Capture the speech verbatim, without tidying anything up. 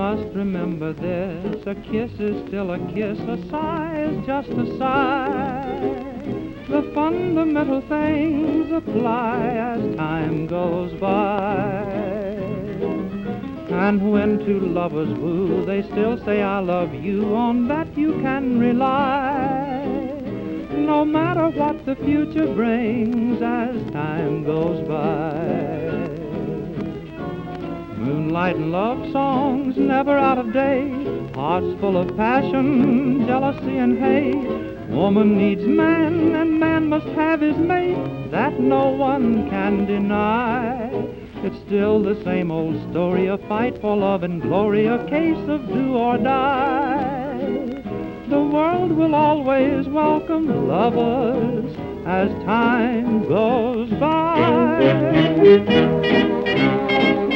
must remember this, a kiss is still a kiss, a sigh is just a sigh. The fundamental things apply as time goes by. And when two lovers woo, they still say I love you, on that you can rely. No matter what the future brings as time goes by. Moonlight and love songs never out of date, hearts full of passion, jealousy and hate. Woman needs man and man must have his mate, that no one can deny. It's still the same old story, a fight for love and glory, a case of do or die. The world will always welcome lovers as time goes by.